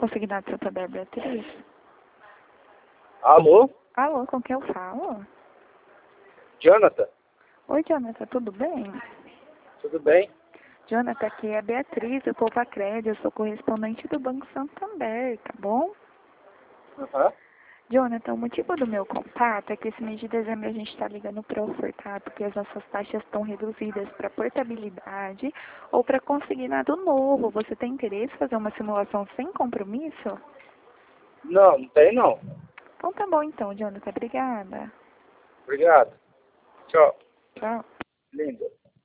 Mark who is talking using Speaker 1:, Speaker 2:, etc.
Speaker 1: Consignado Santander, Beatriz.
Speaker 2: Alô?
Speaker 1: Alô, com quem eu falo?
Speaker 2: Jonathan?
Speaker 1: Oi, Jonathan, tudo bem?
Speaker 2: Tudo bem?
Speaker 1: Jonathan, aqui é a Beatriz, do Poupa Crédito, eu sou correspondente do Banco Santander, tá bom?
Speaker 2: Aham.
Speaker 1: Jonathan, o motivo do meu contato é que esse mês de dezembro a gente está ligando para ofertar, porque as nossas taxas estão reduzidas para portabilidade ou para consignado novo. Você tem interesse em fazer uma simulação sem compromisso?
Speaker 2: Não, não tem não.
Speaker 1: Então tá bom então, Jonathan. Obrigada.
Speaker 2: Obrigado. Tchau.
Speaker 1: Tchau.
Speaker 2: Linda.